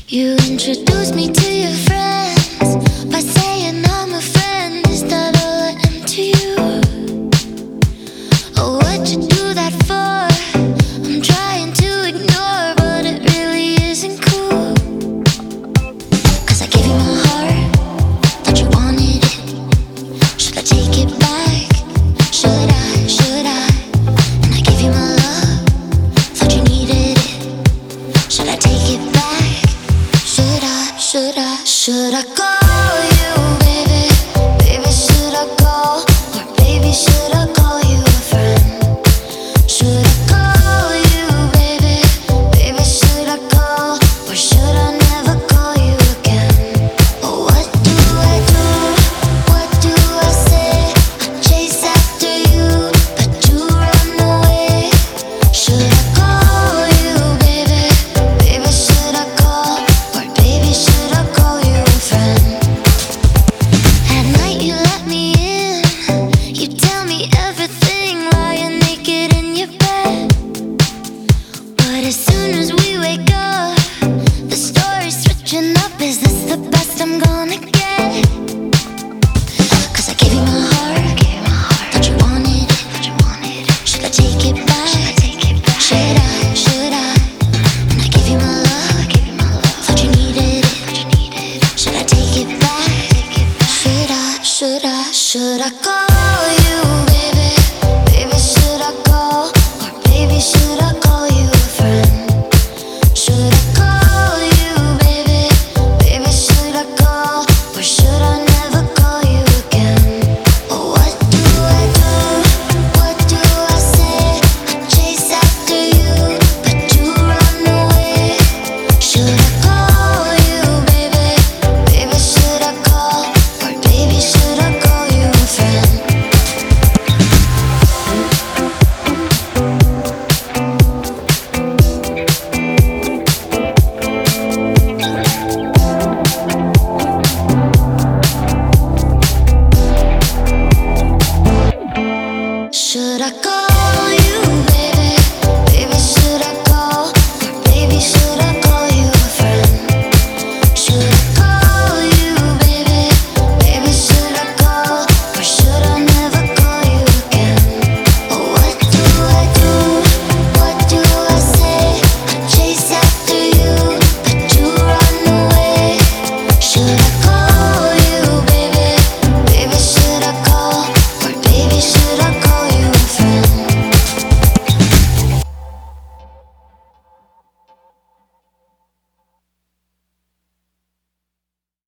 You introduced me to your friends by saying I'm a friend. Is that all I am to you? Oh, what'd you do that for? I'm trying to ignore, but it really isn't cool. 'Cause I gave you my heart, thought you wanted it. Should I take it back? Should I? Should I? And I gave you my love, thought you needed it. Should I take it back? Should I? Should I? Should I go?